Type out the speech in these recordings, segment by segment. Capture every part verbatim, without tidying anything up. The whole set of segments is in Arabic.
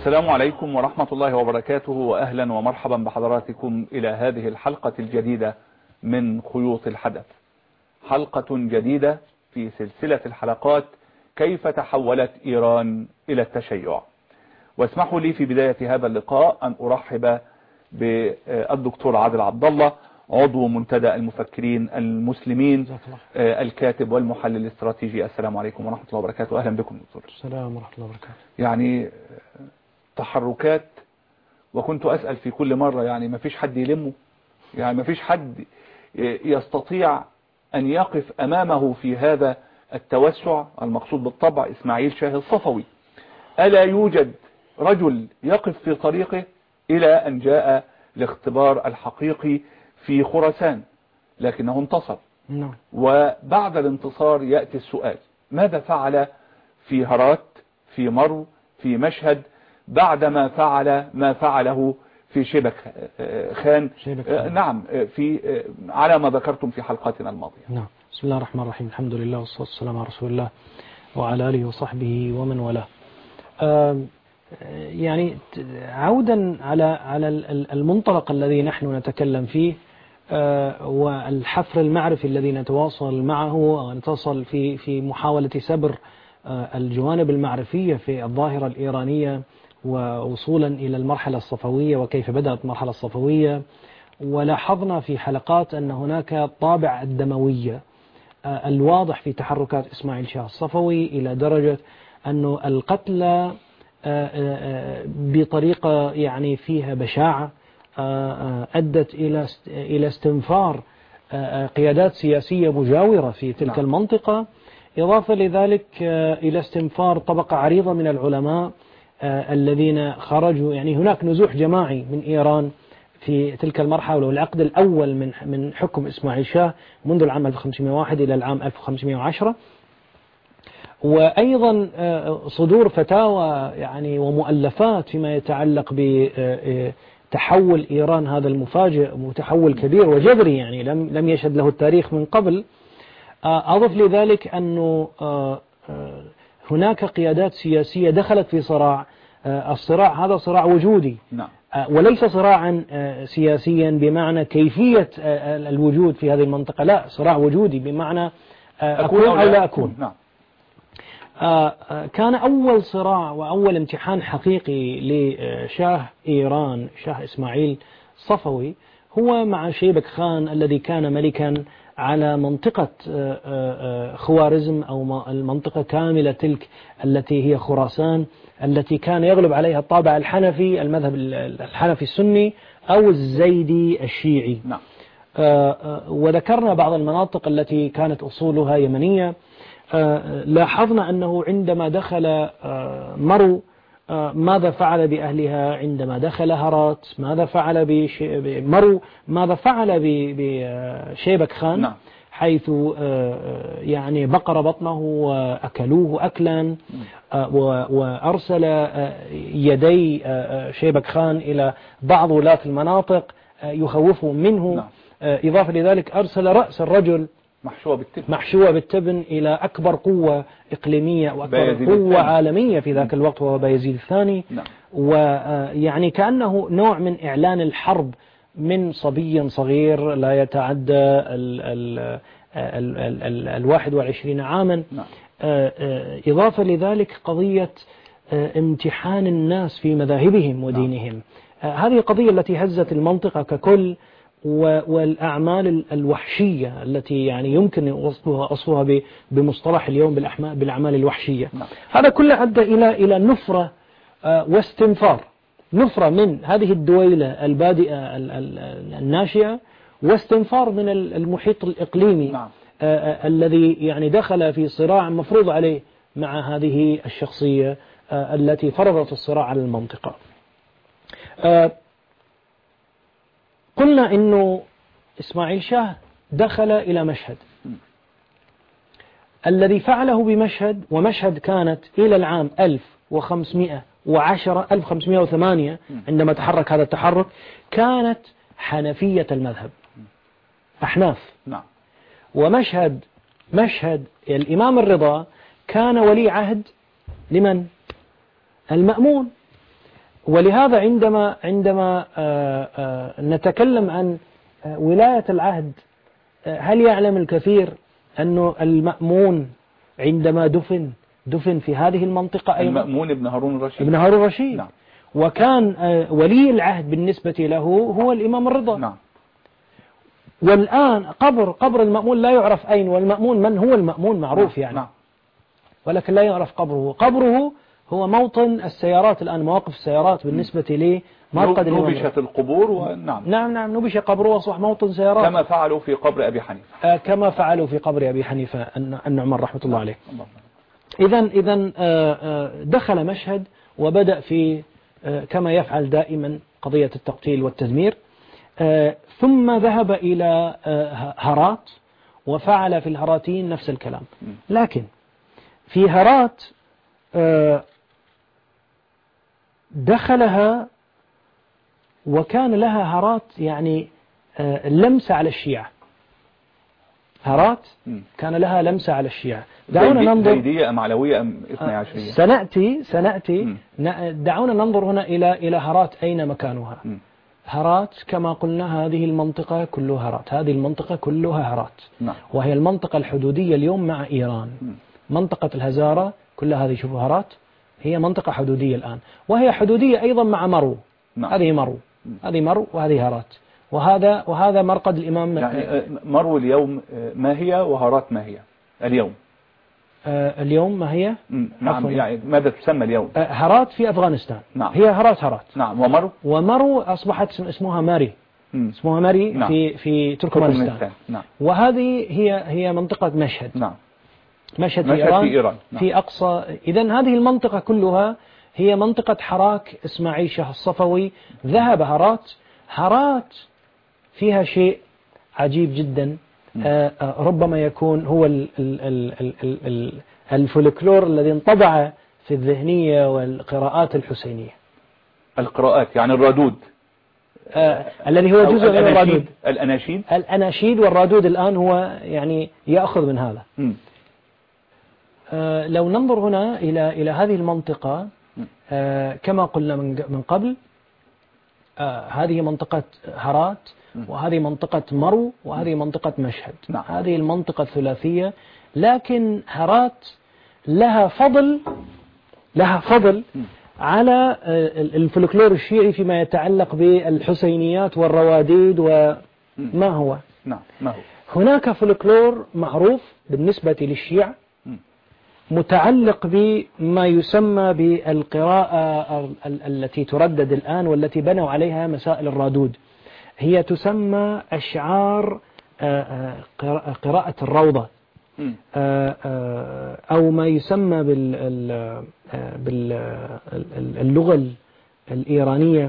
السلام عليكم ورحمة الله وبركاته، وأهلا ومرحبا بحضراتكم إلى هذه الحلقة الجديدة من خيوط الحدث. حلقة جديدة في سلسلة الحلقات كيف تحولت إيران إلى التشيع. واسمحوا لي في بداية هذا اللقاء أن أرحب بالدكتور عادل عبد الله، عضو منتدى المفكرين المسلمين، الكاتب والمحلل الاستراتيجي. السلام عليكم ورحمة الله وبركاته. أهلا بكم دكتور. السلام ورحمة الله وبركاته. يعني تحركات، وكنت أسأل في كل مرة يعني ما فيش حد يلمه، يعني ما فيش حد يستطيع أن يقف أمامه في هذا التوسع المقصود بالطبع إسماعيل شاه الصفوي. ألا يوجد رجل يقف في طريقه إلى أن جاء الاختبار الحقيقي في خراسان، لكنه انتصر. نعم. وبعد الانتصار يأتي السؤال: ماذا فعل في هرات، في مرو، في مشهد، بعدما فعل ما فعله في شيبك خان؟ شيبك خان. نعم، في على ما ذكرتم في حلقاتنا الماضية. نعم. بسم الله الرحمن الرحيم. الحمد لله والصلاة والسلام على رسول الله وعلى آله وصحبه ومن والاه. يعني عودا على على المنطلق الذي نحن نتكلم فيه، والحفر المعرفي الذي نتواصل معه ونتصل في في محاولة سبر الجوانب المعرفية في الظاهرة الإيرانية ووصولا إلى المرحلة الصفوية وكيف بدأت المرحلة الصفوية. ولاحظنا في حلقات أن هناك طابع الدموية الواضح في تحركات إسماعيل شاه الصفوي، إلى درجة أن القتل بطريقة يعني فيها بشاعة أدت إلى إلى استنفار قيادات سياسية مجاورة في تلك المنطقة، إضافة لذلك إلى استنفار طبقة عريضة من العلماء الذين خرجوا. يعني هناك نزوح جماعي من إيران في تلك المرحلة، والعقد الأول من من حكم إسماعيل شاه منذ العام ألف وخمسمائة وواحد إلى العام ألف وخمسمائة وعشرة، وأيضا صدور فتاوى يعني ومؤلفات فيما يتعلق بتحول إيران هذا المفاجئ، متحول كبير وجذري يعني لم لم يشهد له التاريخ من قبل. أضف لذلك أنه هناك قيادات سياسية دخلت في صراع. الصراع هذا صراع وجودي، نعم، وليس صراعا سياسيا بمعنى كيفية الوجود في هذه المنطقة، لا، صراع وجودي بمعنى أكون أو لا أكون. نعم. كان أول صراع وأول امتحان حقيقي لشاه إيران شاه إسماعيل صفوي هو مع شيبك خان الذي كان ملكا على منطقة خوارزم أو المنطقة كاملة تلك التي هي خراسان، التي كان يغلب عليها الطابع الحنفي، المذهب الحنفي السني أو الزيدي الشيعي. نعم. وذكرنا بعض المناطق التي كانت أصولها يمنية. لاحظنا أنه عندما دخل مرو ماذا فعل بأهلها، عندما دخل هرات ماذا فعل بمرو، ماذا فعل بشيبك خان. نعم. حيث يعني بقر بطنه وأكلوه أكلا، وأرسل يدي شيبك خان إلى بعض ولاة المناطق يخوفهم منه. نعم. إضافة لذلك أرسل رأس الرجل محشوة بالتبن محشوة بالتبن إلى أكبر قوة إقليمية وأكبر قوة عالمية في ذاك الوقت، وهو بايزيد الثاني. نعم. ويعني كأنه نوع من إعلان الحرب من صبي صغير لا يتعدى ال ال ال ال ال الواحد والعشرين عاما. نعم. إضافة لذلك قضية امتحان الناس في مذاهبهم ودينهم. نعم. هذه القضية التي هزت المنطقة ككل، والأعمال الوحشية التي يعني يمكن وصفها أصفها بمصطلح اليوم بالأعمال الوحشية. نعم. هذا كله أدى إلى إلى نفرة واستنفار، نفرة من هذه الدويلة البادئة الناشئة، واستنفار من المحيط الإقليمي. نعم. الذي يعني دخل في صراع مفروض عليه مع هذه الشخصية التي فرضت الصراع على المنطقة. قلنا إنه إسماعيل شاه دخل إلى مشهد. الذي فعله بمشهد، ومشهد كانت إلى العام ألف وخمسمائة وعشرة ألف وخمسمائة وثمانية عندما تحرك هذا التحرك، كانت حنفية المذهب، أحناف. نعم. ومشهد مشهد الإمام الرضا كان ولي عهد لمن؟ المأمون. ولهذا عندما عندما نتكلم عن ولاية العهد، هل يعلم الكثير أنه المأمون عندما دفن دفن في هذه المنطقة أيضا؟ المأمون ابن هارون الرشيد. ابن هارون الرشيد. نعم. وكان ولي العهد بالنسبة له هو الإمام الرضا. نعم. والآن قبر قبر المأمون لا يعرف أين، والمأمون من هو المأمون معروف. نعم. يعني نعم. ولكن لا يعرف قبره. قبره هو موطن السيارات الآن، مواقف السيارات بالنسبة لمرقد الإمام. نبشت القبور ونعم. نعم نعم نبش قبره وأصبح موطن سيارات، كما فعلوا في قبر أبي حنيفة. آه كما فعلوا في قبر أبي حنيفة النعمان رحمة الله عليه. إذا إذا دخل مشهد وبدأ في كما يفعل دائما قضية التقتيل والتدمير، ثم ذهب إلى هرات وفعل في الهراتين نفس الكلام. لكن في هرات دخلها وكان لها هرات يعني لمسة على الشيعة. هرات كان لها لمسة على الشيعة. دعونا ننظر زيدية أم علوية أم اثني عشرية. سنأتي سنأتي دعونا ننظر هنا إلى إلى هرات أين مكانها. م. هرات كما قلنا هذه المنطقة كلها هرات، هذه المنطقة كلها هرات. نعم. وهي المنطقة الحدودية اليوم مع إيران. م. منطقة الهزارة كل هذه شوفوا هرات، هي منطقة حدودية الآن، وهي حدودية أيضا مع مرو. نعم. هذه مرو، هذه مرو وهذه هرات، وهذا وهذا مرقد الإمام. يعني مرو اليوم ما هي وهرات ما هي اليوم؟ آه اليوم ما هي؟ نعم. يعني ماذا تسمى اليوم؟ آه هرات في أفغانستان. نعم. هي هرات هرات. نعم. ومرو؟ ومرو أصبحت اسمها ماري. م. اسمها ماري. نعم. في في تركمانستان. نعم. وهذه هي هي منطقة مشهد. نعم. مشهد في إيران, في, إيران. نعم. في أقصى. إذن هذه المنطقة كلها هي منطقة حراك إسماعيل شاه الصفوي. ذهب هرات. هرات فيها شيء عجيب جدا، آه ربما يكون هو ال ال ال ال ال ال الفولكلور الذي انطبع في الذهنية والقراءات الحسينية. القراءات يعني الرادود، آه الذي هو جزء من الرادود. الأناشيد الأناشيد والرادود الآن هو يعني يأخذ من هذا. آه لو ننظر هنا إلى إلى هذه المنطقة، آه كما قلنا من من قبل، آه هذه منطقة هرات، وهذه منطقة مرو، وهذه منطقة مشهد. نعم. هذه المنطقة الثلاثية. لكن هرات لها فضل لها فضل على الفلكلور الشيعي فيما يتعلق بالحسينيات والرواديد وما هو. نعم. ما هو؟ هناك فلكلور معروف بالنسبة للشيعة متعلق بما يسمى بالقراءة التي تردد الآن والتي بنوا عليها مسائل الرادود. هي تسمى أشعار قراءة الروضة، أو ما يسمى باللغة الإيرانية.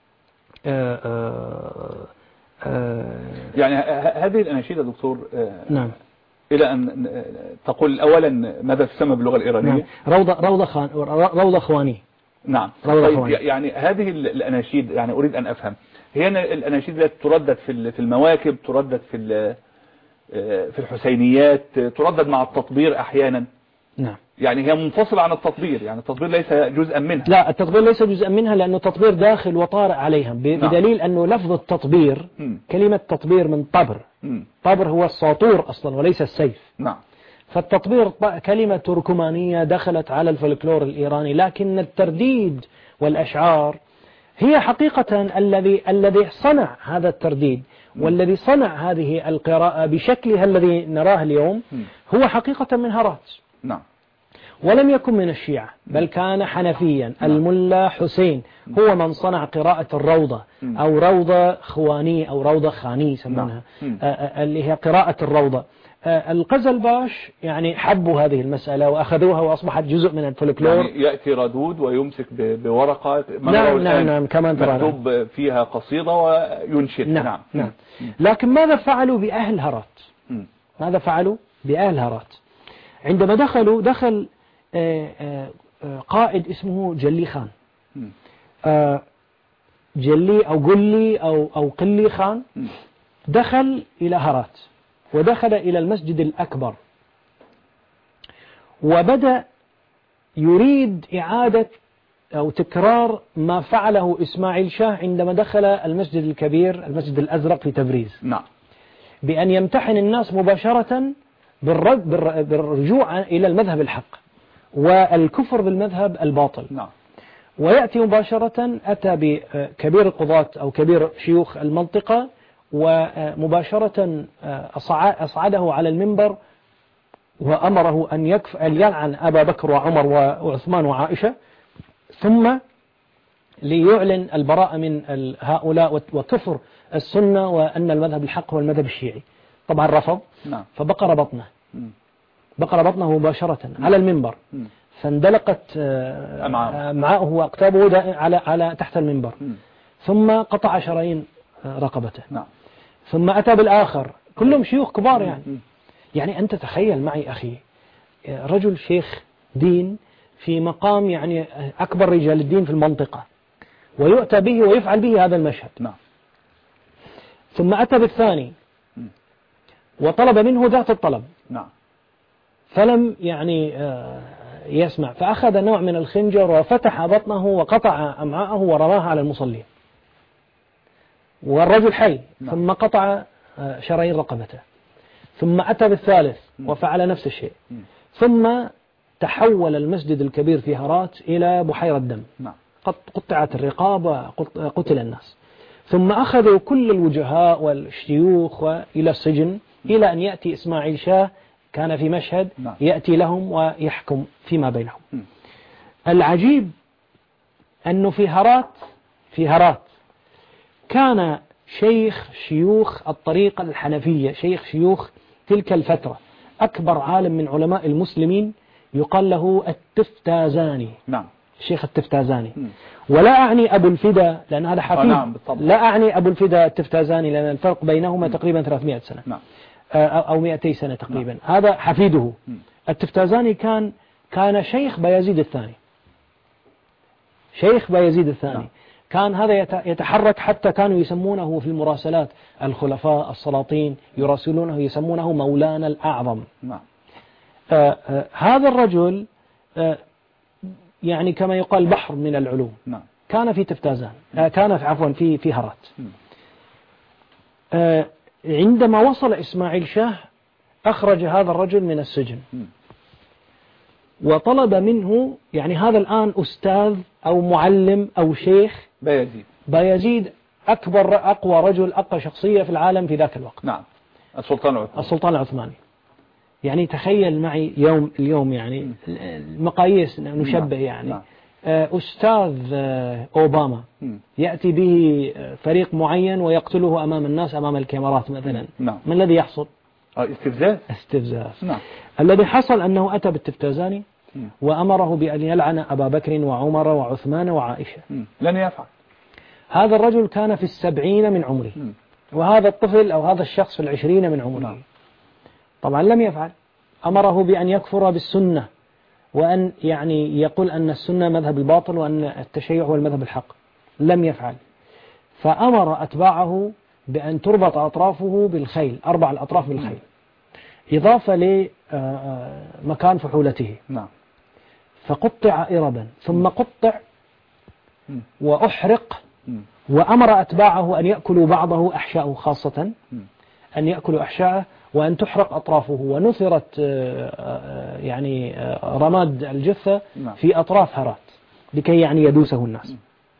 يعني هذه الأناشيد يا دكتور، نعم، إلى أن تقول أولا ماذا تسمى باللغة الإيرانية؟ نعم. روضة روضة خان روضة خواني. نعم. طيب يعني هذه الأناشيد، يعني أريد أن أفهم، هي الأناشيد التي تردد في في المواكب، تردد في في الحسينيات، تردد مع التطبير أحيانا. نعم. يعني هي منفصلة عن التطبير، يعني التطبير ليس جزءا منها. لا، التطبير ليس جزءا منها، لأنه التطبير داخل وطارئ عليها، بدليل أنه لفظ التطبير، م. كلمة تطبير من طبر. م. طبر هو الساطور أصلا وليس السيف. نعم. فالتطبير كلمة تركمانية دخلت على الفلكلور الإيراني، لكن الترديد والأشعار هي حقيقة الذي الذي صنع هذا الترديد والذي صنع هذه القراءة بشكلها الذي نراه اليوم هو حقيقة من هرات. نعم. ولم يكن من الشيعة، بل كان حنفيا. نعم. الملا حسين هو من صنع قراءة الروضة أو روضة خواني أو روضة خاني يسمونها. نعم. اللي هي قراءة الروضة. القزلباش يعني حبوا هذه المسألة وأخذوها وأصبحت جزء من الفولكلور. يعني يأتي ردود ويمسك بورقة نعم نعم نعم كمان مكتوب فيها قصيدة وينشد. نعم نعم, نعم. لكن ماذا فعلوا بأهل هرات؟ ماذا فعلوا بأهل هرات؟ عندما دخلوا دخل قائد اسمه جلي خان، جلي أو قلي أو أو قلي خان، دخل إلى هرات ودخل إلى المسجد الأكبر وبدأ يريد إعادة أو تكرار ما فعله إسماعيل شاه عندما دخل المسجد الكبير المسجد الأزرق في تبريز. نعم. بأن يمتحن الناس مباشرة بالرد بالرجوع إلى المذهب الحق والكفر بالمذهب الباطل. نعم. ويأتي مباشرة، أتى بكبير القضاة أو كبير شيوخ المنطقة ومباشرة أصعده على المنبر وأمره أن يكف أن يلعن أبا بكر وعمر وعثمان وعائشة، ثم ليعلن البراءة من هؤلاء وكفر السنة وأن المذهب الحق هو المذهب الشيعي. طبعا رفض. نعم. فبقر بطنه بقر بطنه مباشرة على المنبر، فاندلقت أمعاؤه وأكتابه على على تحت المنبر، ثم قطع شرايين رقبته. نعم. ثم أتى بالآخر، كلهم شيوخ كبار يعني. يعني أنت تخيل معي أخي، رجل شيخ دين في مقام يعني أكبر رجال الدين في المنطقة، ويؤتى به ويفعل به هذا المشهد. نعم. ثم أتى بالثاني وطلب منه ذات الطلب. نعم. فلم يعني يسمع، فأخذ نوع من الخنجر وفتح بطنه وقطع أمعاءه ورماها على المصلين، والرجل حي. نعم. ثم قطع شرايين رقبته، ثم أتى بالثالث وفعل نفس الشيء. ثم تحول المسجد الكبير في هرات إلى بحيرة دم. نعم. قطعت الرقاب وقتل الناس. ثم أخذوا كل الوجهاء والشيوخ إلى السجن، إلى أن يأتي إسماعيل شاه كان في مشهد. نعم. يأتي لهم ويحكم فيما بينهم. م. العجيب أنه في هرات في هرات كان شيخ شيوخ الطريقة الحنفية، شيخ شيوخ تلك الفترة، أكبر عالم من علماء المسلمين، يقال له التفتازاني. نعم. الشيخ التفتازاني. م. ولا أعني أبو الفدا لأن هذا حفيد. نعم لا أعني أبو الفدا التفتازاني لأن الفرق بينهما م. تقريبا ثلاثمائة سنة. نعم. أو مئتي سنة تقريبا. نعم. هذا حفيده. م. التفتازاني كان كان شيخ بايزيد الثاني. شيخ بايزيد الثاني. نعم. كان هذا يتحرك، حتى كانوا يسمونه في المراسلات الخلفاء السلاطين يراسلونه يسمونه مولانا الأعظم. نعم. آه آه هذا الرجل آه يعني كما يقال بحر من العلوم. نعم. كان في تفتازان، آه كان في عفوا في في هرات. آه عندما وصل إسماعيل شاه أخرج هذا الرجل من السجن وطلب منه، يعني هذا الآن أستاذ أو معلم أو شيخ بايزيد. بايزيد أكبر أقوى رجل أقوى شخصية في العالم في ذاك الوقت. نعم. السلطان العثماني. السلطان العثماني. يعني تخيل معي يوم اليوم يعني المقاييس نشبه يعني. نعم. أستاذ أوباما يأتي به فريق معين ويقتله أمام الناس أمام الكاميرات مثلا. نعم. ما الذي يحصل؟ استفزاز. استفزاز. نعم. الذي حصل أنه أتى بالتفتازاني وأمره بأن يلعن أبا بكر وعمر وعثمان وعائشة. لن يفعل. هذا الرجل كان في السبعين من عمره، وهذا الطفل أو هذا الشخص في العشرين من عمره. نعم. طبعا لم يفعل. أمره بأن يكفر بالسنة وأن يعني يقول أن السنة مذهب الباطل وأن التشيع هو المذهب الحق. لم يفعل. فأمر أتباعه بأن تربط أطرافه بالخيل، أربع الأطراف بالخيل، إضافة لمكان فحولته. نعم. فقطع إربا ثم قطع وأحرق، وأمر أتباعه أن يأكلوا بعضه أحشاءه، خاصة أن يأكلوا أحشاءه وأن تحرق أطرافه، ونثرت يعني رماد الجثة في أطراف هرات لكي يعني يدوسه الناس.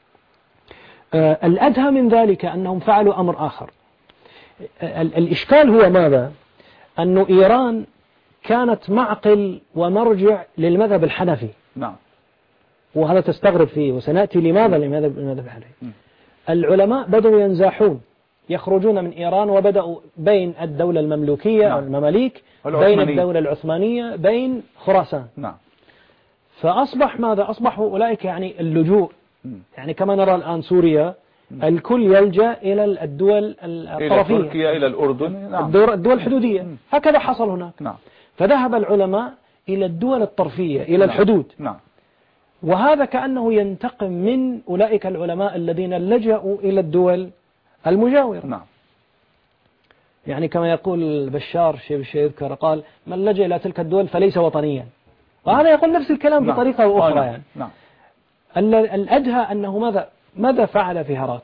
الأدهى من ذلك أنهم فعلوا أمر آخر. الإشكال هو ماذا؟ أن إيران كانت معقل ومرجع للمذهب الحنفي. نعم. وهذا تستغرب فيه، وسنأتي لماذا للمذهب الحنفي. العلماء بدأوا ينزاحون، يخرجون من إيران، وبدأوا بين الدولة المملوكية أو المماليك، بين الدولة العثمانية، بين خراسان. نعم. فأصبح ماذا؟ أصبحوا أولئك يعني اللجوء، يعني كما نرى الآن سوريا الكل يلجأ إلى الدول الطرفية، إلى تركيا، إلى الأردن. نعم. الدول الحدودية. هكذا حصل هناك. نعم. فذهب العلماء إلى الدول الطرفية، إلى الحدود. نعم. وهذا كأنه ينتقم من أولئك العلماء الذين لجأوا إلى الدول المجاورة. نعم. يعني كما يقول بشار شيء الشيء يذكر، قال من لجأ إلى تلك الدول فليس وطنيا، وهذا يقول نفس الكلام. نعم. بطريقة أخرى. نعم. يعني. نعم. الأدهى أنه ماذا ماذا فعل في هرات؟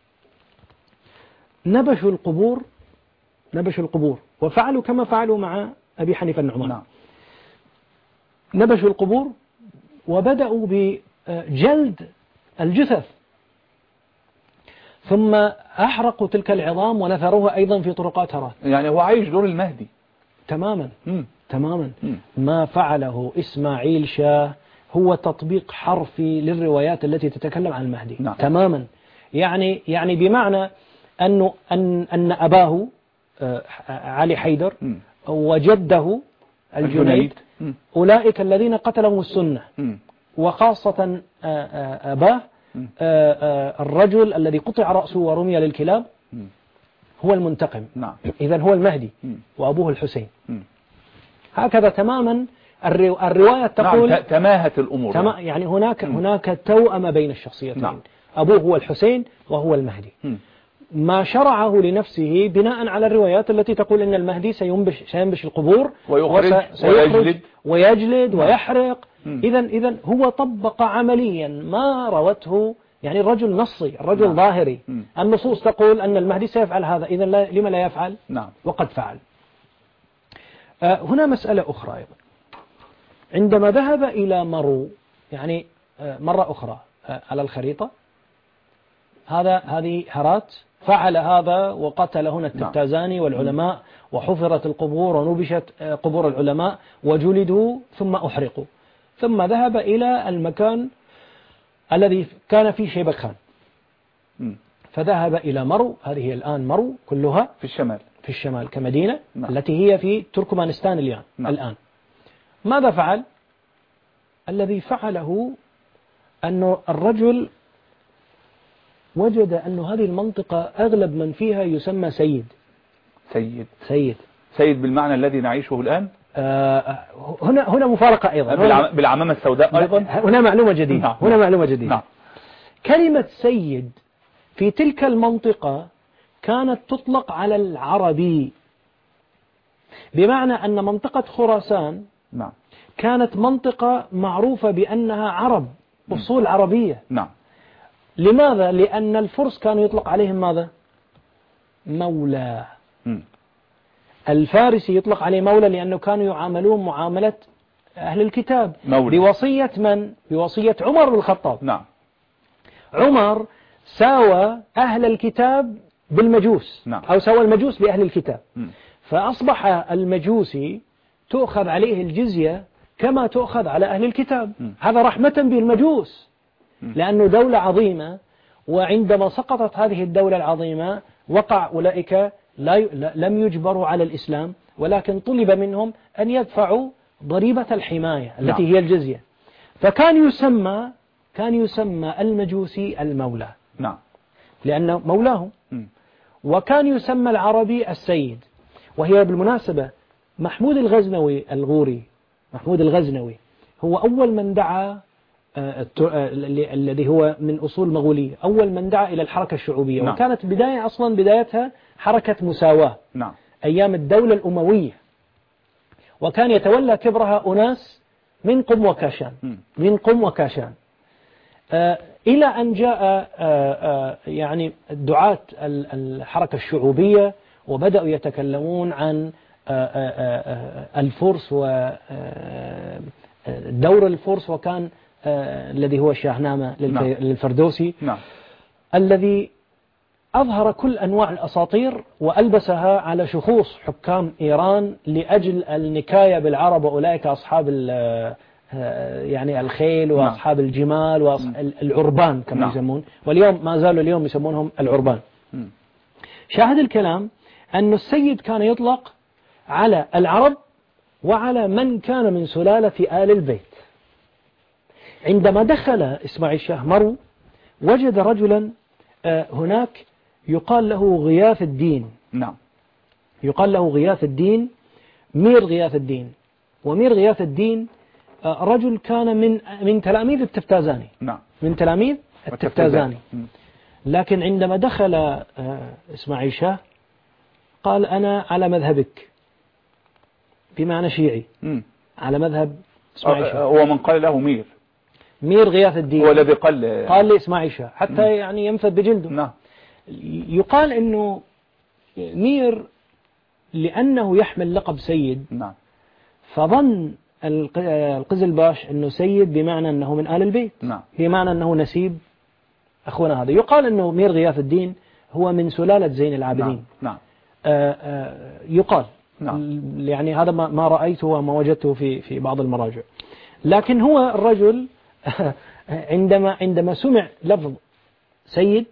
نبشوا القبور نبشوا القبور وفعلوا كما فعلوا مع أبي حنيفة النعمان. نعم. نبشوا القبور وبدأوا بجلد الجثث، ثم أحرقوا تلك العظام ونثروها أيضا في طرقات هرات. يعني هو عايش دور المهدي تماما. مم. تماما. مم. ما فعله إسماعيل شاه هو تطبيق حرفي للروايات التي تتكلم عن المهدي. نعم. تماما. يعني يعني بمعنى أنه أن أن أباه علي حيدر مم. وجده الجنيد مم. أولئك الذين قتلهم السنة، مم. وخاصة أباه الرجل الذي قطع رأسه ورمي للكلاب مم. هو المنتقم. نعم. إذن هو المهدي مم. وأبوه الحسين. مم. هكذا تماما الرواية تقول. نعم. تماهت الأمور. تما يعني هناك مم. هناك توأم بين الشخصيتين. نعم. أبوه هو الحسين وهو المهدي. مم. ما شرعه لنفسه بناء على الروايات التي تقول إن المهدي سينبش, سينبش القبور ويخرج ويجلد, ويجلد ويحرق. إذن إذن هو طبق عمليا ما روته، يعني الرجل نصي، الرجل نعم. ظاهري. مم. النصوص تقول أن المهدي سيفعل هذا، إذن لما لا يفعل؟ نعم. وقد فعل. آه هنا مسألة أخرى أيضا. عندما ذهب إلى مرو، يعني آه مرة أخرى آه على الخريطة، هذا هذه هرات، فعل هذا وقتل هنا التبتازاني والعلماء، وحفرت القبور ونبشت قبور العلماء وجلدوا ثم أحرقوا، ثم ذهب إلى المكان الذي كان فيه شيبك خان، فذهب إلى مرو. هذه الآن مرو كلها في الشمال في الشمال كمدينة. نعم. التي هي في تركمانستان اليوم. نعم. الآن ماذا فعل؟ الذي فعله أنه الرجل وجد أن هذه المنطقة أغلب من فيها يسمى سيد. سيد سيد سيد بالمعنى الذي نعيشه الآن. آه هنا هنا مفارقة أيضا، بالعمامة السوداء أيضا. هنا معلومة جديدة. نعم. هنا معلومة جديدة. نعم. كلمة سيد في تلك المنطقة كانت تطلق على العربي، بمعنى أن منطقة خراسان نعم. كانت منطقة معروفة بأنها عرب، أصول عربية. نعم. لماذا؟ لأن الفرس كانوا يطلق عليهم ماذا؟ مولى. م. الفارسي يطلق عليه مولى لأنه كانوا يعاملون معاملة أهل الكتاب. مولى. بوصية من؟ بوصية عمر بن الخطاب. نعم. عمر ساوى أهل الكتاب بالمجوس. نعم. أو ساوى المجوس بأهل الكتاب. م. فأصبح المجوسي تؤخذ عليه الجزية كما تؤخذ على أهل الكتاب. م. هذا رحمة بالمجوس، لأنه دولة عظيمة، وعندما سقطت هذه الدولة العظيمة وقع أولئك لا لم يجبروا على الإسلام، ولكن طلب منهم أن يدفعوا ضريبة الحماية التي نعم. هي الجزية. فكان يسمى كان يسمى المجوسي المولى. نعم. لأنه مولاه. م. وكان يسمى العربي السيد. وهي بالمناسبة محمود الغزنوي الغوري، محمود الغزنوي هو أول من دعا، الذي هو من أصول مغولية، أول من دعا إلى الحركة الشعوبية. نعم. وكانت بداية أصلا بدايتها حركة مساواة. نعم. أيام الدولة الأموية، وكان يتولى كبرها أناس من قم وكاشان. م. من قم وكاشان آه إلى أن جاء آه آه يعني الدعاة الحركة الشعوبية، وبدأوا يتكلمون عن آه آه آه الفرس ودور الفرس، وكان آه الذي هو الشاهنامة نعم. للفردوسي. نعم. الذي أظهر كل أنواع الأساطير وألبسها على شخوص حكام إيران لأجل النكاية بالعرب، وأولئك أصحاب يعني الخيل وأصحاب الجمال والعربان كما نعم. يسمون، واليوم ما زالوا اليوم يسمونهم العربان. م. شاهد الكلام أن السيد كان يطلق على العرب وعلى من كان من سلالة آل البيت. عندما دخل إسماعيل شاه مرو وجد رجلا هناك يقال له غياث الدين. نعم. يقال له غياث الدين، مير غياث الدين. ومير غياث الدين رجل كان من من تلاميذ التفتازاني. نعم. من تلاميذ التفتازاني. لكن عندما دخل إسماعيل شاه قال أنا على مذهبك، بمعنى شيعي. م. على مذهب إسماعيل شاه. هو من قال له مير. مير غياث الدين هو الذي قال قال لإسماعيل شاه حتى م. يعني ينفذ بجلده. نعم. يقال أنه مير لأنه يحمل لقب سيد، نعم. فظن القزلباش أنه سيد بمعنى أنه من آل البيت، نعم. بمعنى أنه نسيب أخونا هذا. يقال أنه مير غياث الدين هو من سلالة زين العابدين. نعم. نعم. آآ آآ يقال. نعم. يعني هذا ما رأيته وما وجدته في في بعض المراجع. لكن هو الرجل عندما عندما سمع لفظ سيد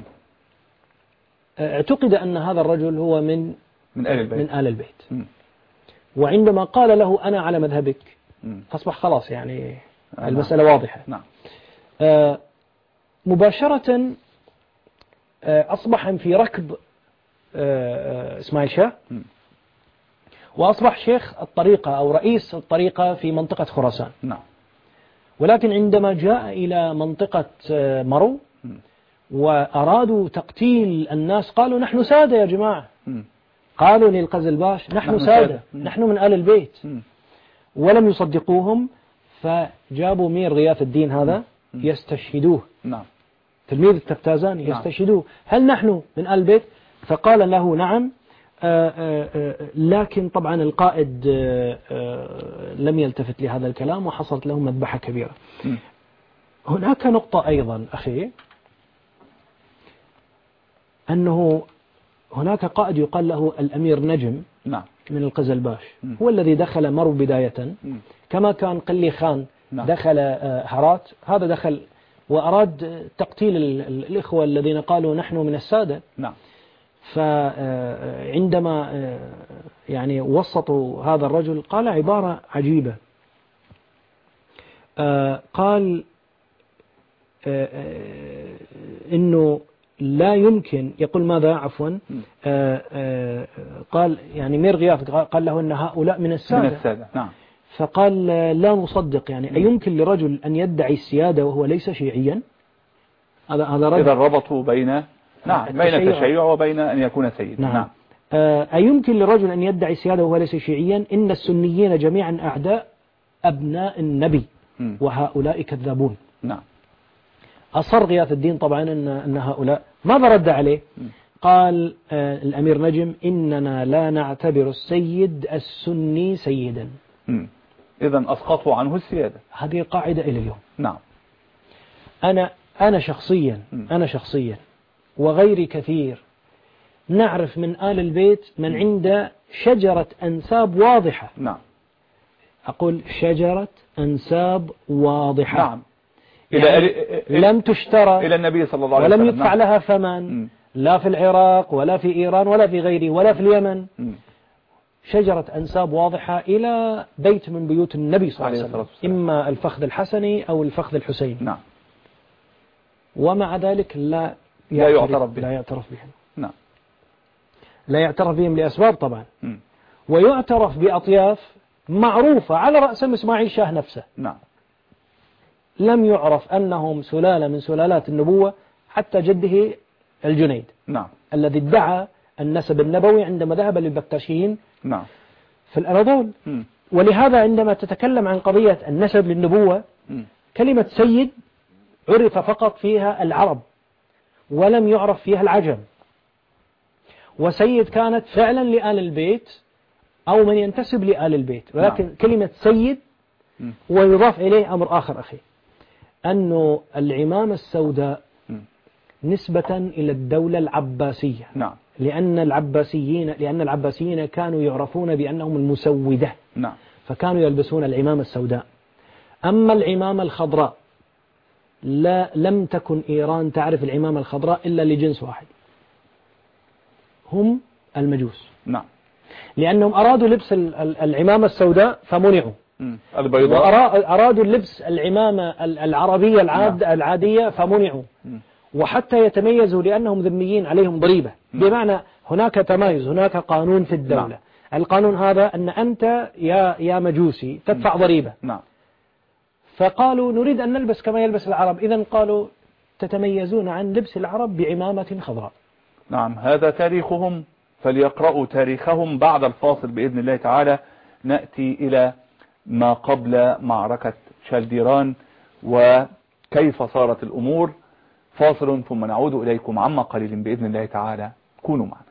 اعتقد أن هذا الرجل هو من من آل البيت, من آل البيت. وعندما قال له أنا على مذهبك فأصبح خلاص يعني آه المسألة نعم. واضحة. نعم. آه مباشرة آه أصبح في ركب آه إسماعيل شاه، وأصبح شيخ الطريقة أو رئيس الطريقة في منطقة خراسان. نعم. ولكن عندما جاء إلى منطقة مرو وأرادوا تقتيل الناس قالوا نحن سادة يا جماعة. م. قالوا للقزلباش نحن, نحن سادة, نحن من آل البيت. م. ولم يصدقوهم، فجابوا مير غياث الدين هذا م. يستشهدوه. نعم. تلميذ التفتازاني يستشهدوه. هل نحن من آل البيت؟ فقال له نعم. آآ آآ لكن طبعا القائد آآ لم يلتفت لهذا الكلام وحصلت له مذبحة كبيرة. م. هناك نقطة أيضا أخي، أنه هناك قائد يقال له الأمير نجم. نعم. من القزلباش. م. هو الذي دخل مرو بداية. م. كما كان قلي خان. نعم. دخل هرات، هذا دخل وأراد تقتيل الإخوة الذين قالوا نحن من السادة. نعم. فعندما يعني وسطوا هذا الرجل قال عبارة عجيبة، قال إنه لا يمكن، يقول ماذا عفوا قال يعني مير غياث قال له أن هؤلاء من السادة, من السادة. نعم. فقال لا نصدق، يعني أيمكن لرجل أن يدعي السيادة وهو ليس شيعيا؟ هذا هذا رجل. إذا ربطوا بين نعم بين التشيع وبين أن يكون سيد. نعم. نعم. أيمكن لرجل أن يدعي السيادة وهو ليس شيعيا؟ إن السنيين جميعا أعداء أبناء النبي م. وهؤلاء كذابون. نعم. أصر غياث الدين طبعا أن, أن هؤلاء. ماذا رد عليه؟ م. قال آه الأمير نجم إننا لا نعتبر السيد السني سيدا. إذن أسقطوا عنه السيادة. هذه قاعدة إلى اليوم. نعم. أنا أنا شخصيا م. أنا شخصيا وغيري كثير نعرف من آل البيت من عنده شجرة أنساب واضحة. نعم. أقول شجرة أنساب واضحة. نعم. يعني إلى لم تشترى إلى النبي صلى الله عليه وسلم ولم يدفع نعم. لها ثمن م. لا في العراق ولا في إيران ولا في غيره ولا في اليمن. م. شجرة أنساب واضحة إلى بيت من بيوت النبي صلى الله عليه وسلم، إما الفخذ الحسني أو الفخذ الحسيني. نعم. ومع ذلك لا لا يعترف بهم. لا يعترف بهم. نعم. لا يعترف بهم لأسباب طبعا. م. ويعترف بأطياف معروفة على رأسهم إسماعيل شاه نفسه. نعم. لم يعرف أنهم سلالة من سلالات النبوة حتى جده الجنيد. نعم. الذي ادعى النسب النبوي عندما ذهب للبكتاشيين. نعم. في الأناضول. م. ولهذا عندما تتكلم عن قضية النسب للنبوة م. كلمة سيد عرف فقط فيها العرب ولم يعرف فيها العجم. وسيد كانت فعلا لآل البيت أو من ينتسب لآل البيت، ولكن نعم. كلمة سيد م. ويضاف إليه أمر آخر أخي، أنه العمامة السوداء م. نسبة إلى الدولة العباسية. نعم. لأن العباسيين لأن العباسيين كانوا يعرفون بأنهم المسودة. نعم. فكانوا يلبسون العمامة السوداء. أما العمامة الخضراء لا لم تكن إيران تعرف العمامة الخضراء إلا لجنس واحد، هم المجوس. نعم. لأنهم أرادوا لبس العمامة السوداء فمنعوا. البيضاء. وأرادوا اللبس العمامة العربية العاد نعم. العادية فمنعوا. م. وحتى يتميزوا لأنهم ذميين عليهم ضريبة. م. بمعنى هناك تمايز، هناك قانون في الدولة. نعم. القانون هذا أن أنت يا يا مجوسي تدفع ضريبة. نعم. فقالوا نريد أن نلبس كما يلبس العرب، إذن قالوا تتميزون عن لبس العرب بعمامة خضراء. نعم. هذا تاريخهم، فليقرأوا تاريخهم. بعد الفاصل بإذن الله تعالى نأتي إلى ما قبل معركة شالديران وكيف صارت الأمور. فاصل ثم نعود إليكم عما قليل بإذن الله تعالى، كونوا معنا.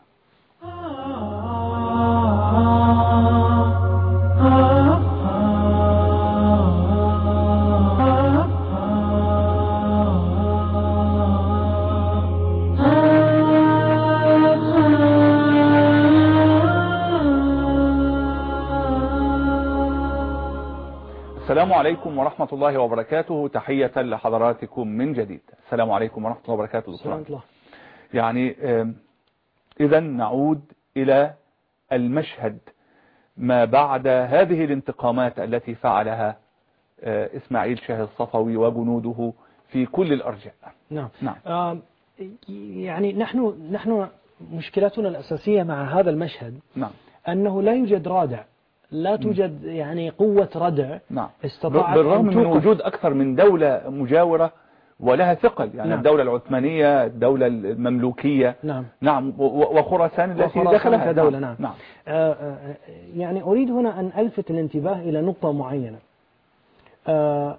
السلام عليكم ورحمة الله وبركاته، تحية لحضراتكم من جديد. السلام عليكم ورحمة الله وبركاته. السلام الله. يعني إذا نعود إلى المشهد ما بعد هذه الانتقامات التي فعلها إسماعيل شاه الصفوي وجنوده في كل الأرجاء. نعم. نعم. آه يعني نحن نحن مشكلتنا الأساسية مع هذا المشهد نعم. أنه لا يوجد رادع، لا توجد يعني قوة ردع نعم. استطاعت بالرغم أن من وجود أكثر من دولة مجاورة ولها ثقل، يعني نعم. الدولة العثمانية، الدولة المملوكية، نعم نعم، وخراسان التي دخلها كدولة. نعم, نعم. آه آه يعني أريد هنا أن ألفت الانتباه إلى نقطة معينة. آه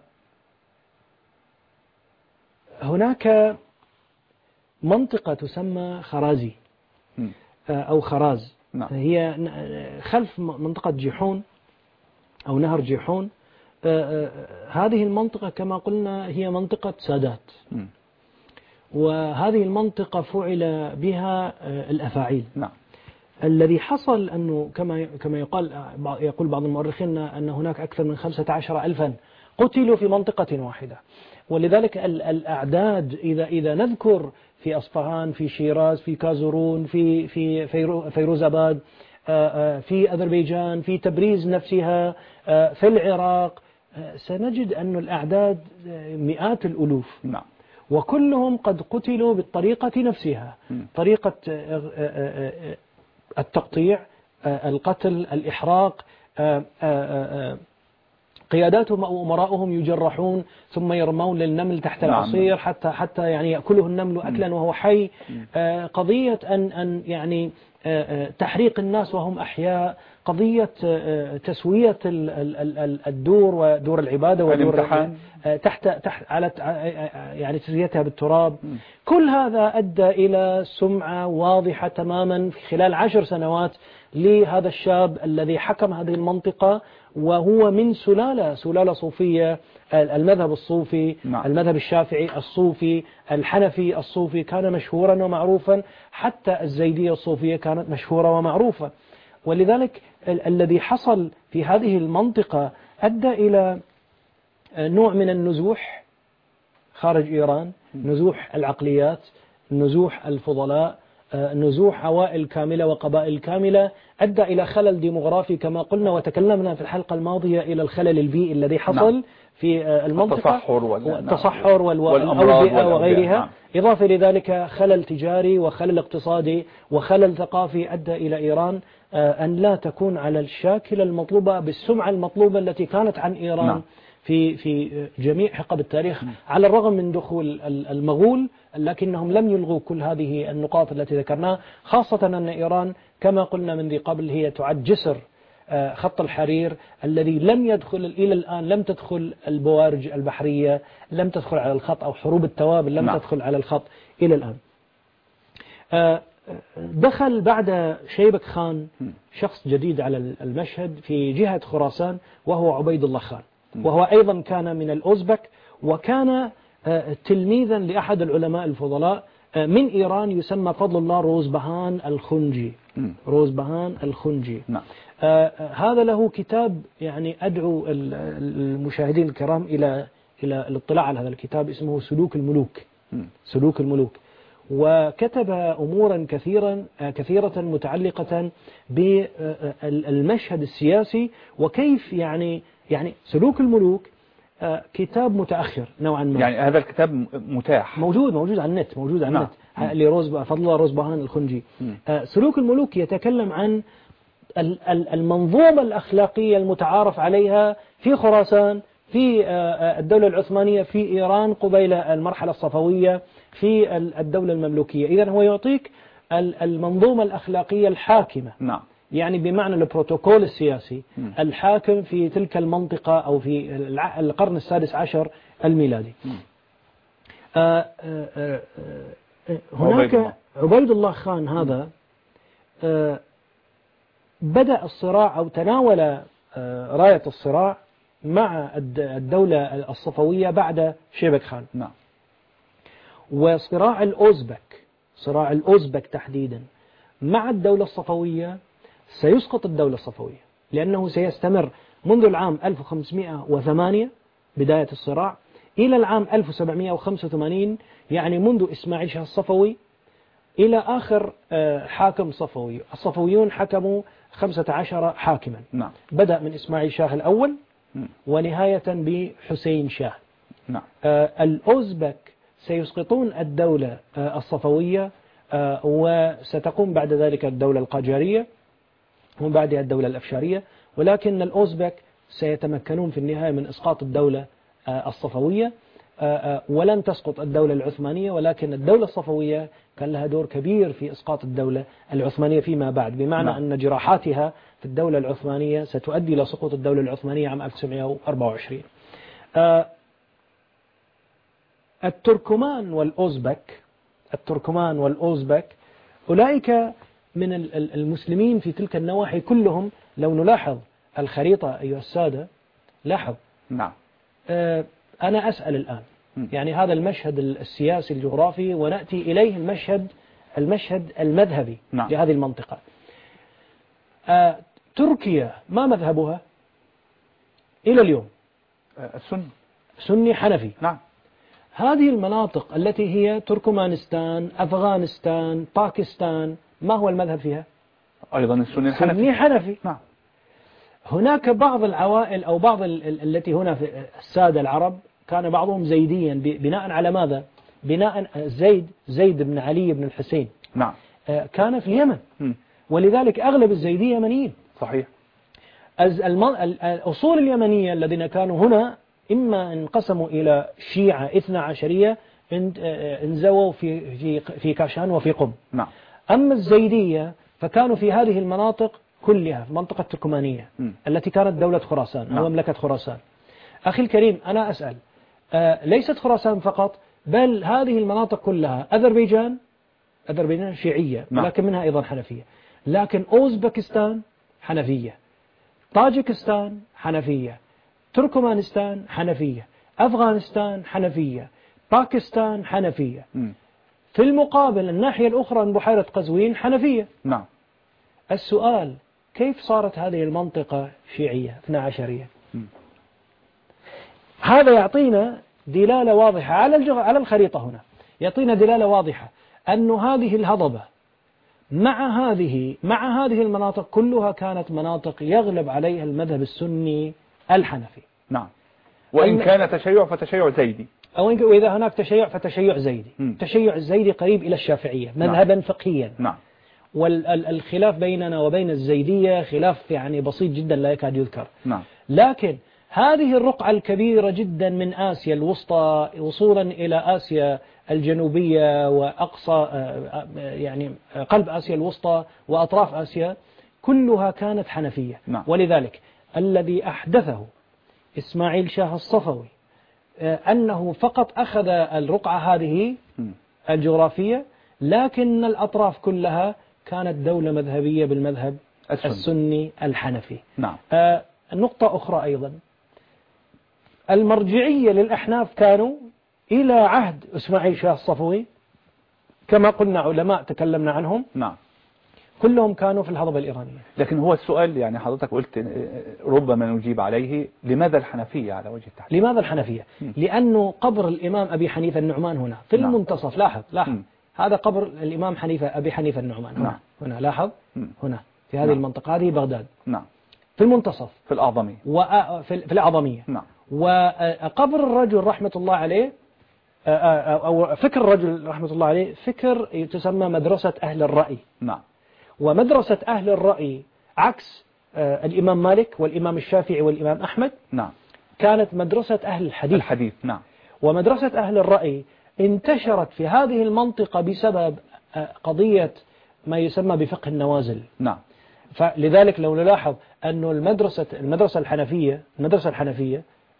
هناك منطقة تسمى خرازي آه أو خراز، نعم. هي خلف منطقة جيحون أو نهر جيحون. آه آه هذه المنطقة كما قلنا هي منطقة سادات، م. وهذه المنطقة فعل بها آه الأفاعيل. نعم. الذي حصل أنه كما كما يقال يقول بعض المؤرخين أن هناك أكثر من خمسة عشر ألفا قتلوا في منطقة واحدة، ولذلك الأعداد إذا إذا نذكر في أصفهان، في شيراز، في كازورون، في في فيروزاباد، في أذربيجان، في تبريز نفسها، في العراق، سنجد أن الأعداد مئات الألوف. نعم. وكلهم قد قتلوا بالطريقة نفسها، طريقة التقطيع، القتل، الإحراق، قياداتهم أو أمراؤهم يجرحون ثم يرمون للنمل تحت العصير حتى حتى يعني يأكله النمل أكلا وهو حي. قضية أن أن يعني تحريق الناس وهم أحياء، قضية تسوية الدور ودور العبادة ودور تحت تحت على يعني تسويتها بالتراب. كل هذا أدى إلى سمعة واضحة تماما في خلال عشر سنوات لهذا الشاب الذي حكم هذه المنطقة، وهو من سلالة سلالة صوفية، المذهب الصوفي، نعم. المذهب الشافعي الصوفي، الحنفي الصوفي كان مشهورا ومعروفا، حتى الزيدية الصوفية كانت مشهورة ومعروفة. ولذلك ال الذي حصل في هذه المنطقة أدى إلى نوع من النزوح خارج إيران، نزوح العقليات، نزوح الفضلاء، نزوح عوائل كاملة وقبائل كاملة، أدى إلى خلل ديموغرافي كما قلنا وتكلمنا في الحلقة الماضية إلى الخلل البيئي الذي حصل نعم. في المنطقة، التصحر والتصحر والأوبئة وغيرها، نعم. إضافة لذلك خلل تجاري وخلل اقتصادي وخلل ثقافي أدى إلى إيران أن لا تكون على الشاكلة المطلوبة بالسمعة المطلوبة التي كانت عن إيران نعم. في في جميع حقب التاريخ، على الرغم من دخول المغول، لكنهم لم يلغوا كل هذه النقاط التي ذكرناها، خاصة أن إيران كما قلنا من ذي قبل هي تعد جسر خط الحرير الذي لم يدخل إلى الآن، لم تدخل البوارج البحرية، لم تدخل على الخط، أو حروب التوابل لم نعم. تدخل على الخط إلى الآن. دخل بعد شيبك خان شخص جديد على المشهد في جهة خراسان، وهو عبيد الله خان، وهو أيضا كان من الأوزبك، وكان تلميذا لأحد العلماء الفضلاء من إيران يسمى فضل الله روزبهان الخنجي. روزبهان الخنجي نعم. آه هذا له كتاب، يعني أدعو المشاهدين الكرام إلى إلى الاطلاع على هذا الكتاب، اسمه سلوك الملوك. م. سلوك الملوك، وكتب أمورا كثيرا كثيرة متعلقة بالمشهد السياسي، وكيف يعني يعني سلوك الملوك كتاب متأخر نوعا ما. يعني هذا الكتاب متاح، موجود موجود على النت، موجود على النت نعم. لروز فضل الله روزبهان الخنجي. م. سلوك الملوك يتكلم عن المنظومة الأخلاقية المتعارف عليها في خراسان، في الدولة العثمانية، في إيران قبيل المرحلة الصفوية، في الدولة المملوكية. إذن هو يعطيك المنظومة الأخلاقية الحاكمة نعم. يعني بمعنى البروتوكول السياسي م. الحاكم في تلك المنطقة أو في القرن السادس عشر الميلادي. آه آه آه آه هناك عبيد الله. عبيد الله خان هذا آه بدأ الصراع أو تناول آه راية الصراع مع الدولة الصفوية بعد شيبك خان. نعم. وصراع الأوزبك صراع الأوزبك تحديدا مع الدولة الصفوية سيسقط الدولة الصفوية، لأنه سيستمر منذ العام ألف وخمسمائة وثمانية بداية الصراع إلى العام ألف وسبعمائة وخمسة وثمانين، يعني منذ إسماعيل شاه الصفوي إلى آخر حاكم صفوي. الصفويون حكموا خمسة عشر حاكما. نعم. بدأ من إسماعيل شاه الأول ونهاية بحسين شاه. نعم. الأوزبك سيسقطون الدولة الصفوية وستقوم بعد ذلك الدولة القاجارية ومن بعدها الدولة الأفشارية، ولكن الأوزبك سيتمكنون في النهاية من إسقاط الدولة الصفوية، ولن تسقط الدولة العثمانية، ولكن الدولة الصفوية كان لها دور كبير في إسقاط الدولة العثمانية فيما بعد، بمعنى نعم. أن جراحاتها في الدولة العثمانية ستؤدي إلى سقوط الدولة العثمانية عام ألف وتسعمائة وأربعة وعشرين. التركمان والأوزبك التركمان والأوزبك أولئك من المسلمين في تلك النواحي كلهم. لو نلاحظ الخريطة أيها السادة لاحظ. نعم. أنا أسأل الآن يعني هذا المشهد السياسي الجغرافي، ونأتي إليه المشهد المشهد المذهبي. نعم. لهذه المنطقة. تركيا ما مذهبها إلى اليوم؟ السني. سني حنفي. نعم. هذه المناطق التي هي تركمانستان، أفغانستان، باكستان، ما هو المذهب فيها؟ أيضا السني الحنفي. سني حنفي. نعم. هناك بعض العوائل أو بعض التي هنا في السادة العرب كان بعضهم زيديا بناء على ماذا؟ بناء زيد زيد بن علي بن الحسين. نعم. كان في اليمن، م. ولذلك أغلب الزيدية يمنيين. صحيح. الأصول اليمنية الذين كانوا هنا إما انقسموا إلى شيعة اثنا عشرية انزووا في في في كاشان وفي قم. نعم. أما الزيدية فكانوا في هذه المناطق كلها في منطقة تركمانية م. التي كانت دولة خراسان. نعم. أو مملكة خراسان. أخي الكريم أنا أسأل، آه ليست خراسان فقط، بل هذه المناطق كلها أذربيجان أذربيجان شيعية. نعم. لكن منها أيضا حنفية. لكن أوزبكستان حنفية، طاجكستان حنفية، تركمانستان حنفية، أفغانستان حنفية، باكستان حنفية. م. في المقابل الناحية الأخرى من بحيرة قزوين حنفية. نعم. السؤال كيف صارت هذه المنطقة شيعية اثنا عشرية؟ م. هذا يعطينا دلالة واضحة على الجغ... على الخريطة هنا، يعطينا دلالة واضحة أن هذه الهضبة مع هذه مع هذه المناطق كلها كانت مناطق يغلب عليها المذهب السني الحنفي. نعم. وإن كان تشيع فتشيع زيدي، أو إن وإذا هناك تشيع فتشيع زيدي. م. تشيع الزيدي قريب إلى الشافعية مذهبا. نعم. فقهيا. نعم. والخلاف بيننا وبين الزيدية خلاف يعني بسيط جدا لا يكاد يذكر. نعم. لكن هذه الرقعة الكبيرة جدا من آسيا الوسطى وصولا إلى آسيا الجنوبية وأقصى يعني قلب آسيا الوسطى وأطراف آسيا كلها كانت حنفية. نعم. ولذلك الذي أحدثه إسماعيل شاه الصفوي أنه فقط أخذ الرقعة هذه الجغرافية، لكن الأطراف كلها كانت دولة مذهبية بالمذهب السني, السني الحنفي. نعم. آه نقطة أخرى أيضا، المرجعية للأحناف كانوا إلى عهد إسماعيل شاه الصفوي كما قلنا علماء تكلمنا عنهم. نعم. كلهم كانوا في الهضبة الإيرانية. لكن هو السؤال يعني حضرتك قلت ربما نجيب عليه، لماذا الحنفية على وجه التحديد؟ لماذا الحنفية؟ م. لأنه قبر الإمام أبي حنيفة النعمان هنا في نعم. المنتصف. لاحظ لاحظ م. هذا قبر الإمام حنيفة أبي حنيفة النعمان هنا. نعم. هنا لاحظ م. هنا في هذه نعم. المنطقة هذه بغداد. نعم. في المنتصف في الأعظمية وفي في الأعظمية. نعم. وقبر الرجل رحمة الله عليه أو فكر الرجل رحمة الله عليه فكر تسمى مدرسة أهل الرأي. نعم. ومدرسة أهل الرأي عكس الإمام مالك والإمام الشافعي والإمام أحمد. نعم. كانت مدرسة أهل الحديث. الحديث. نعم. ومدرسة أهل الرأي انتشرت في هذه المنطقة بسبب قضية ما يسمى بفقه النوازل. نعم. فلذلك لو نلاحظ أن المدرسة المدرسة الحنفية المدرسة الحنفية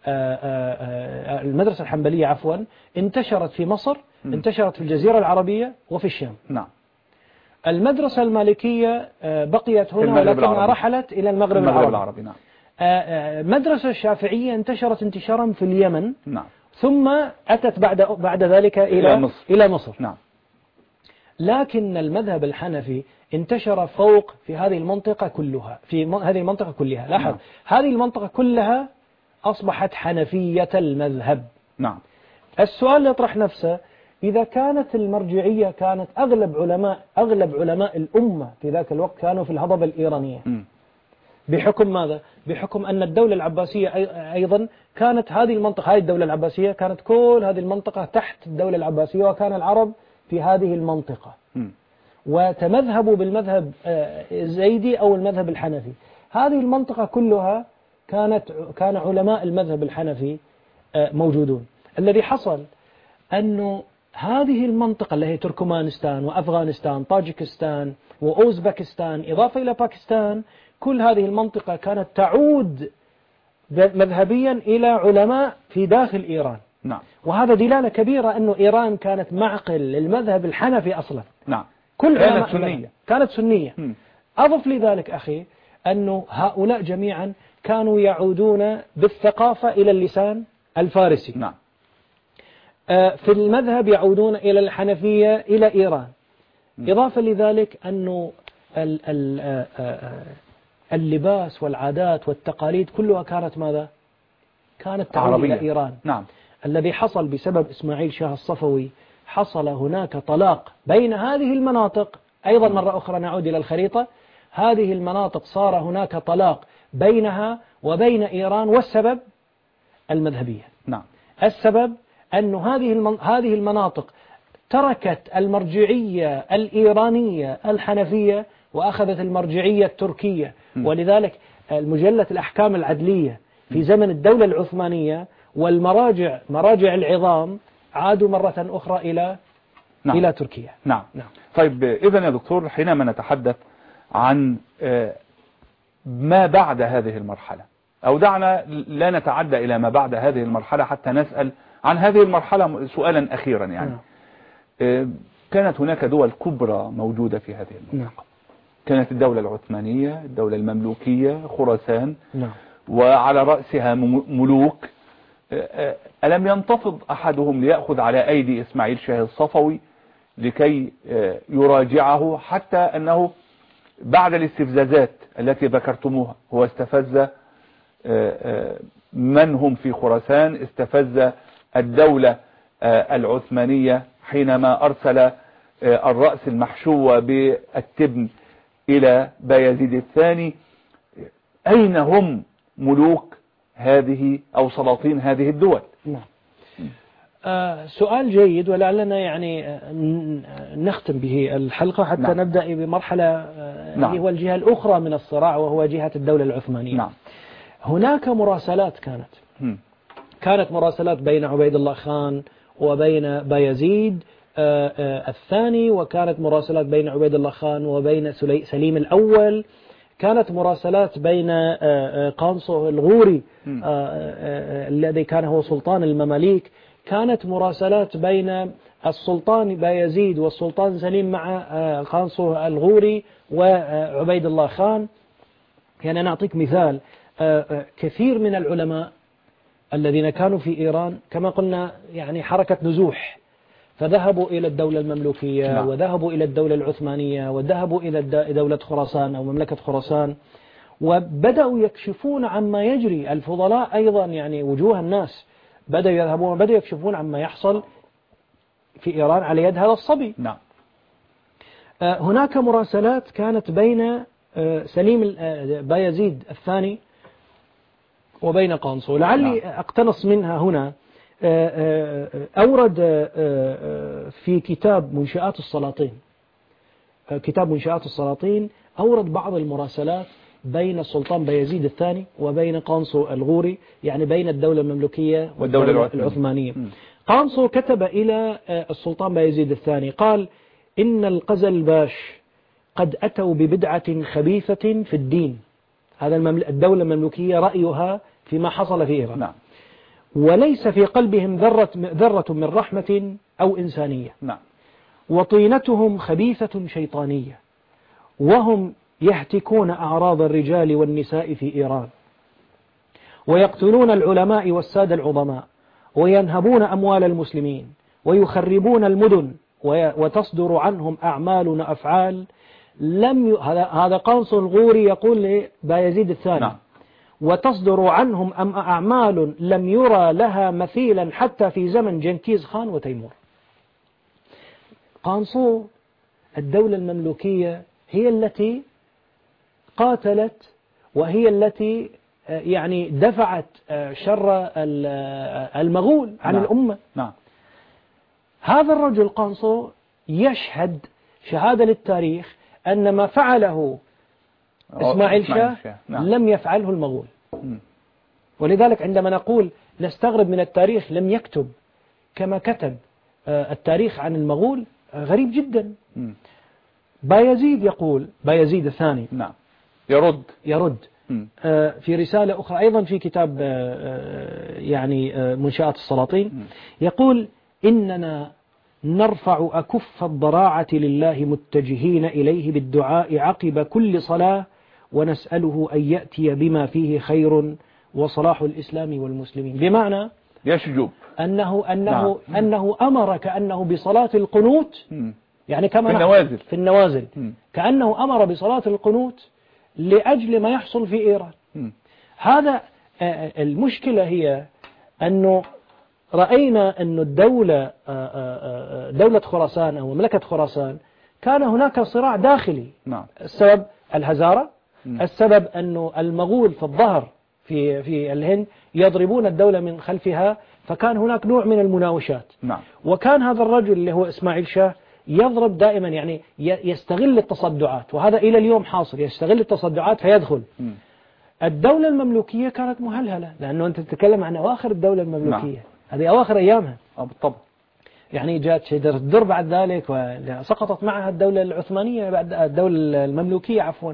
المدرسة الحنبلية عفوا انتشرت في مصر، انتشرت في الجزيرة العربية وفي الشام. نعم. المدرسة المالكية بقيت هنا ولكنها رحلت إلى المغرب, المغرب العربي, العربي. نعم. المدرسة الشافعية انتشرت انتشارا في اليمن. نعم. ثم أتت بعد بعد ذلك إلى إلى مصر, إلى مصر. نعم. لكن المذهب الحنفي انتشر فوق في هذه المنطقة كلها، في هذه المنطقة كلها. لاحظ، نعم. هذه المنطقة كلها أصبحت حنفية المذهب. نعم. السؤال يطرح نفسه، إذا كانت المرجعية كانت أغلب علماء أغلب علماء الأمة في ذاك الوقت كانوا في الهضبة الإيرانية. م. بحكم ماذا؟ بحكم أن الدولة العباسية أيضا كانت هذه المنطقة، هذه الدولة العباسية كانت كل هذه المنطقة تحت الدولة العباسية، وكان العرب في هذه المنطقة. م. وتمذهبوا بالمذهب الزيدي أو المذهب الحنفي. هذه المنطقة كلها كانت كان علماء المذهب الحنفي موجودون. الذي حصل أنه هذه المنطقة اللي هي تركمانستان وأفغانستان طاجكستان وأوزبكستان إضافة إلى باكستان، كل هذه المنطقة كانت تعود مذهبيا إلى علماء في داخل إيران. نعم. وهذا دلالة كبيرة أنه إيران كانت معقل للمذهب الحنفي أصلا. نعم. كل كانت سنية. كانت سنية. م. أضف لذلك أخي أنه هؤلاء جميعا كانوا يعودون بالثقافة إلى اللسان الفارسي. نعم. في المذهب يعودون إلى الحنفية إلى إيران. إضافة لذلك أنه اللباس والعادات والتقاليد كلها كانت ماذا؟ كانت تعود إلى إيران. نعم. الذي حصل بسبب إسماعيل شاه الصفوي، حصل هناك طلاق بين هذه المناطق. أيضا مرة أخرى نعود إلى الخريطة، هذه المناطق صار هناك طلاق بينها وبين إيران، والسبب المذهبية. نعم. السبب أن هذه هذه المناطق تركت المرجعية الإيرانية الحنفية وأخذت المرجعية التركية. م. ولذلك المجلة الأحكام العدلية في زمن الدولة العثمانية والمراجع مراجع العظام عادوا مرة أخرى إلى نعم. إلى تركيا. نعم. نعم. طيب إذن يا دكتور، حينما نتحدث عن ما بعد هذه المرحلة، أو دعنا لا نتعدى إلى ما بعد هذه المرحلة حتى نسأل عن هذه المرحلة سؤالا أخيرا. يعني نعم. كانت هناك دول كبرى موجودة في هذه المنطقة. نعم. كانت الدولة العثمانية، الدولة المملوكية، خراسان. نعم. وعلى رأسها ملوك. ألم ينتفض أحدهم ليأخذ على أيدي إسماعيل شاه الصفوي لكي يراجعه، حتى أنه بعد الاستفزازات التي ذكرتموها هو استفز من هم في خراسان، استفز الدولة العثمانية حينما أرسل الرأس المحشوة بالتبن إلى بايزيد الثاني. أين هم ملوك هذه أو سلاطين هذه الدول؟ نعم. آه سؤال جيد، ولعلنا يعني آه نختم به الحلقة حتى نعم. نبدأ بمرحلة آه نعم. هو الجهة الأخرى من الصراع، وهو جهة الدولة العثمانية. نعم. هناك مراسلات كانت م. كانت مراسلات بين عبيد الله خان وبين بايزيد آه آه الثاني، وكانت مراسلات بين عبيد الله خان وبين سليم الأول، كانت مراسلات بين قانصو الغوري الذي كان هو سلطان المماليك، كانت مراسلات بين السلطان بايزيد والسلطان سليم مع قانصو الغوري وعبيد الله خان. يعني أنا أعطيك مثال، كثير من العلماء الذين كانوا في إيران كما قلنا يعني حركة نزوح، فذهبوا إلى الدولة المملوكية نعم. وذهبوا إلى الدولة العثمانية وذهبوا إلى دولة خراسان أو مملكة خراسان، وبدأوا يكشفون عما يجري. الفضلاء أيضا يعني وجوه الناس بدأوا يذهبون وبدأوا يكشفون عما يحصل في إيران على يد هذا الصبي. نعم. هناك مراسلات كانت بين سليم بايزيد الثاني وبين قانصو، لعلي نعم. أقتنص منها هنا. أورد في كتاب منشآت السلاطين كتاب منشآت السلاطين أورد بعض المراسلات بين السلطان بايزيد الثاني وبين قانصو الغوري، يعني بين الدولة المملوكية والدولة العثمانية. قانصو كتب إلى السلطان بايزيد الثاني قال: إن القزلباش قد أتوا ببدعة خبيثة في الدين. هذا الدولة المملوكية رأيها فيما حصل في إيران. نعم. وليس في قلبهم ذرة, ذرة من رحمة أو إنسانية. نعم. وطينتهم خبيثة شيطانية، وهم يهتكون أعراض الرجال والنساء في إيران، ويقتلون العلماء والسادة العظماء، وينهبون أموال المسلمين، ويخربون المدن، وتصدر عنهم أعمال وأفعال لم ي... هذا قنصل الغوري يقول لبايزيد الثاني. نعم. وتصدر عنهم أعمال لم يرى لها مثيلا حتى في زمن جنكيز خان وتيمور. قانصو الدولة المملوكية هي التي قاتلت، وهي التي يعني دفعت شر المغول عن نعم. الأمة. نعم. هذا الرجل قانصو يشهد شهادة للتاريخ أن ما فعله إسماعيل شاه نعم. لم يفعله المغول. م. ولذلك عندما نقول نستغرب من التاريخ لم يكتب كما كتب التاريخ عن المغول غريب جدا. م. بايزيد يقول، بايزيد الثاني نعم. يرد يرد م. في رسالة أخرى أيضا في كتاب يعني منشآت السلاطين م. يقول إننا نرفع أكف الضراعة لله متجهين إليه بالدعاء عقب كل صلاة، ونسأله أن يأتي بما فيه خير وصلاح الإسلام والمسلمين. بمعنى يشجب أنه, أنه, نعم. أنه أمر كأنه بصلاة القنوت، يعني كما في النوازل, في النوازل كأنه أمر بصلاة القنوت لأجل ما يحصل في إيران. م. هذا المشكلة هي أنه رأينا أن الدولة دولة خراسان أو مملكة خراسان كان هناك صراع داخلي. نعم. السبب الهزارة، م. السبب أنه المغول في الظهر في في الهند يضربون الدولة من خلفها، فكان هناك نوع من المناوشات. نعم. وكان هذا الرجل اللي هو إسماعيل شاه يضرب دائما، يعني يستغل التصدعات، وهذا إلى اليوم حاصل، يستغل التصدعات فيدخل. م. الدولة المملوكية كانت مهلهلة، لأنه أنت تتكلم عن أواخر الدولة المملوكية. نعم. هذه أواخر أيامها. بالطبع. يعني جاءت شجرة الدر بعد ذلك، وسقطت معها الدولة العثمانية بعد الدولة المملوكية عفوا.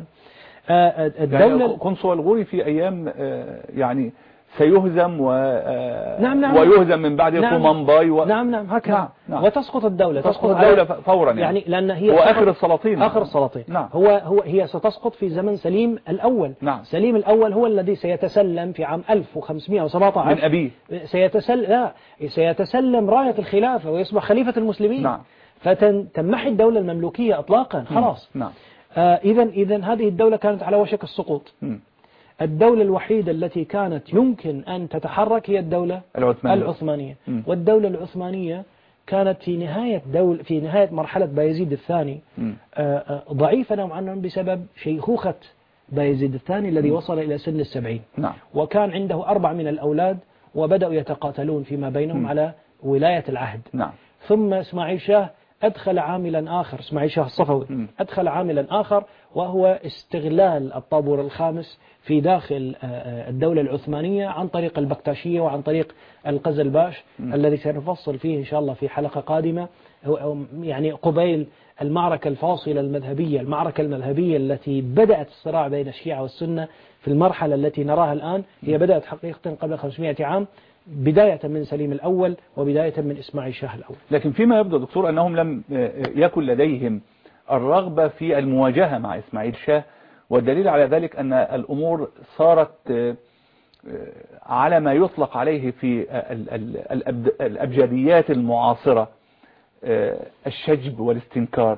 الدولة يعني قنصل الغوري في أيام يعني سيهزم و... نعم نعم ويهزم من بعد طومنباي و... نعم نعم هكذا. نعم نعم. وتسقط الدولة تسقط الدولة فورا يعني, يعني لأن هي هو آخر السلاطين. آخر السلاطين. نعم. هو هو هي ستسقط في زمن سليم الأول. نعم. سليم الأول هو الذي سيتسلم في عام ألف وخمسمائة وسبعة عشر من أبيه. سيتسلم لا سيتسلم راية الخلافة ويصبح خليفة المسلمين. نعم. فتنمحي الدولة المملوكية إطلاقا خلاص. نعم. آه إذا إذا هذه الدولة كانت على وشك السقوط. م. الدولة الوحيدة التي كانت يمكن أن تتحرك هي الدولة العثمانية, العثمانية. والدولة العثمانية كانت في نهاية دول في نهاية مرحلة بايزيد الثاني ضعيفة نوعا ما بسبب شيخوخة بايزيد الثاني الذي م. وصل إلى سن السبعين. نعم. وكان عنده أربع من الأولاد وبدأوا يتقاتلون فيما بينهم م. على ولاية العهد. نعم. ثم إسماعيل شاه أدخل عاملا آخر، إسماعيل شاه الصفوي م. أدخل عاملا آخر، وهو استغلال الطابور الخامس في داخل الدولة العثمانية عن طريق البكتاشية وعن طريق القزلباش م. الذي سنفصل فيه إن شاء الله في حلقة قادمة، يعني قبيل المعركة الفاصلة المذهبية، المعركة المذهبية التي بدأت الصراع بين الشيعة والسنة في المرحلة التي نراها الآن هي بدأت حقيقة قبل خمسمائة عام، بداية من سليم الأول وبداية من إسماعيل شاه الأول. لكن فيما يبدو دكتور أنهم لم يكن لديهم الرغبة في المواجهة مع إسماعيل شاه، والدليل على ذلك أن الأمور صارت على ما يطلق عليه في الأبجديات المعاصرة الشجب والاستنكار،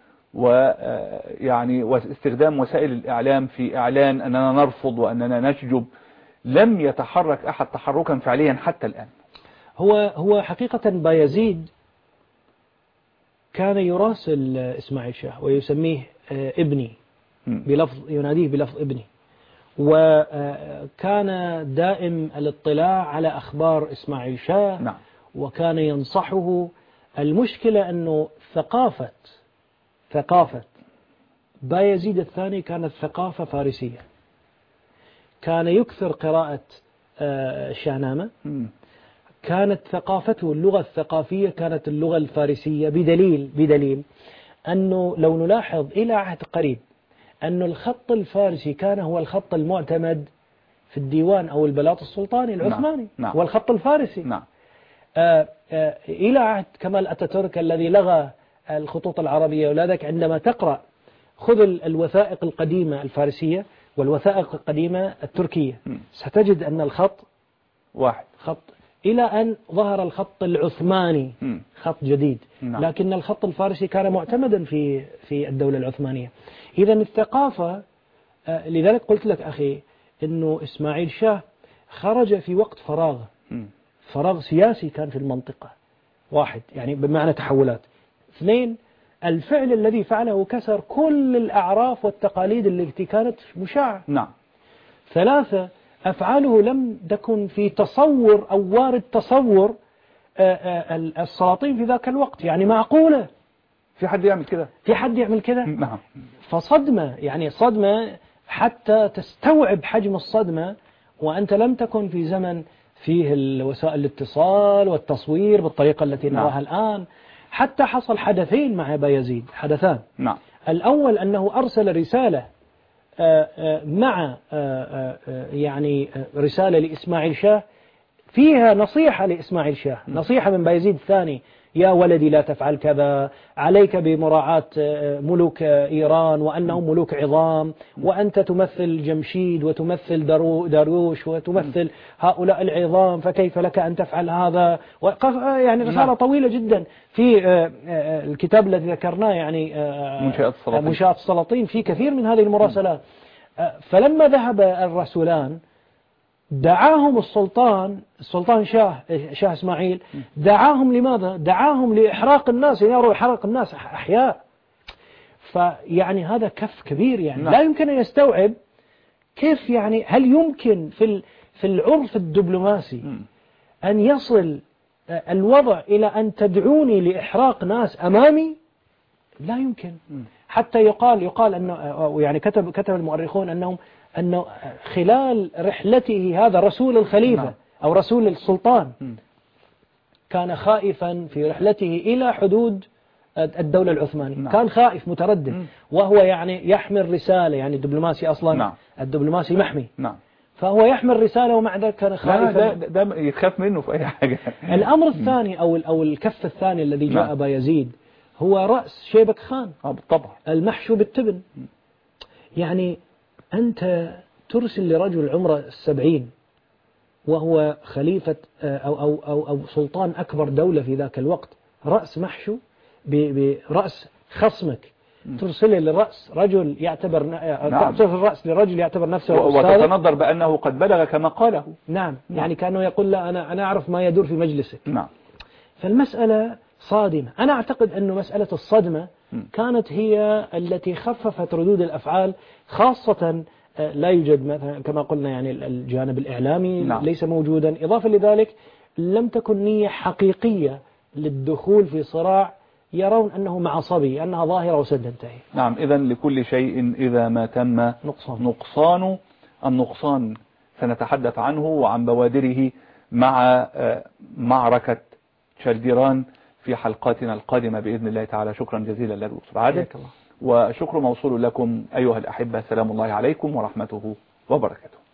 ويعني واستخدام وسائل الإعلام في إعلان أننا نرفض وأننا نشجب. لم يتحرك أحد تحركا فعليا حتى الآن. هو هو حقيقة بايزيد كان يراسل إسماعيل شاه ويسميه ابني بلفظ، يناديه بلفظ ابني، وكان دائم الاطلاع على أخبار إسماعيل شاه. نعم. وكان ينصحه. المشكلة أنه ثقافة ثقافة بايزيد الثاني كانت ثقافة فارسية، كان يكثر قراءة الشاهنامة، كانت ثقافته اللغة الثقافية كانت اللغة الفارسية، بدليل بدليل أنه لو نلاحظ إلى عهد قريب أن الخط الفارسي كان هو الخط المعتمد في الديوان أو البلاط السلطاني العثماني. نعم. نعم. والخط الفارسي. نعم. آه آه إلى عهد كمال أتاتورك الذي لغى الخطوط العربية. ولذلك عندما تقرأ خذ الوثائق القديمة الفارسية والوثائق القديمة التركية م. ستجد أن الخط واحد خط، إلى أن ظهر الخط العثماني م. خط جديد. نعم. لكن الخط الفارسي كان معتمدا في في الدولة العثمانية. إذا الثقافة، لذلك قلت لك أخي أنه إسماعيل شاه خرج في وقت فراغ م. فراغ سياسي كان في المنطقة. واحد يعني بمعنى تحولات. اثنين، الفعل الذي فعله كسر كل الأعراف والتقاليد التي كانت مشاعة. نعم. ثلاثة، أفعاله لم تكن في تصور أو وارد تصور السلاطين في ذاك الوقت، يعني معقولة في حد يعمل كده؟ في حد يعمل كده؟ نعم. فصدمة، يعني صدمة حتى تستوعب حجم الصدمة، وأنت لم تكن في زمن فيه وسائل الاتصال والتصوير بالطريقة التي نراها الآن. حتى حصل حدثين مع بايزيد، حدثان. نعم. الأول أنه أرسل رسالة مع يعني رسالة لإسماعيل شاه فيها نصيحة لإسماعيل شاه، نصيحة من بايزيد الثاني: يا ولدي لا تفعل كذا، عليك بمراعاة ملوك إيران وأنهم ملوك عظام، وأنت تمثل جمشيد وتمثل داروش وتمثل هؤلاء العظام، فكيف لك أن تفعل هذا؟ يعني رسالة طويلة جدا في الكتاب الذي ذكرناه، يعني منشآت السلاطين. منشآت السلاطين، في كثير من هذه المراسلات. فلما ذهب الرسولان دعاهم السلطان السلطان شاه شاه إسماعيل، دعاهم لماذا؟ دعاهم لإحراق الناس، يروا إحراق الناس أحياء. فيعني هذا كف كبير، يعني لا يمكن أن يستوعب كيف، يعني هل يمكن في في العرف الدبلوماسي أن يصل الوضع إلى أن تدعوني لإحراق ناس أمامي؟ لا يمكن. حتى يقال يقال أنه، يعني كتب كتب المؤرخون أنهم أنه خلال رحلته هذا رسول الخليفة أو رسول السلطان كان خائفا في رحلته إلى حدود الدولة العثمانية. كان خائف متردد، وهو يعني يحمل رسالة، يعني الدبلوماسي أصلا الدبلوماسي محمي، فهو يحمل رسالة ومع ذلك كان خائفا. ده, ده يخاف منه في أي حاجة. الأمر الثاني أو أو الكف الثاني الذي جاء بايزيد هو رأس شيبك خان، بالطبع المحشو بالتبن. يعني أنت ترسل لرجل عمره السبعين وهو خليفة أو, أو, أو, أو سلطان أكبر دولة في ذاك الوقت، رأس محشو برأس خصمك، ترسله للرأس رجل يعتبر نعم. ترسل الرأس لرجل يعتبر نفسه وتتنظر بأنه قد بلغ كما قاله. نعم. نعم. يعني كانوا يقول لا أنا أنا أعرف ما يدور في مجلسك. نعم. فالمسألة صادمة. أنا أعتقد أنه مسألة الصدمة كانت هي التي خففت ردود الأفعال، خاصة لا يوجد مثلا كما قلنا يعني الجانب الإعلامي نعم. ليس موجودا. إضافة لذلك لم تكن نية حقيقية للدخول في صراع يرون أنه معصبي، أنها ظاهرة وستنتهي. نعم. إذا لكل شيء إذا ما تم نقصان. نقصان النقصان سنتحدث عنه وعن بوادره مع معركة شرجيران في حلقاتنا القادمة بإذن الله تعالى. شكرا جزيلا للدكتور عادل، وشكر موصول لكم أيها الأحبة. سلام الله عليكم ورحمته وبركاته.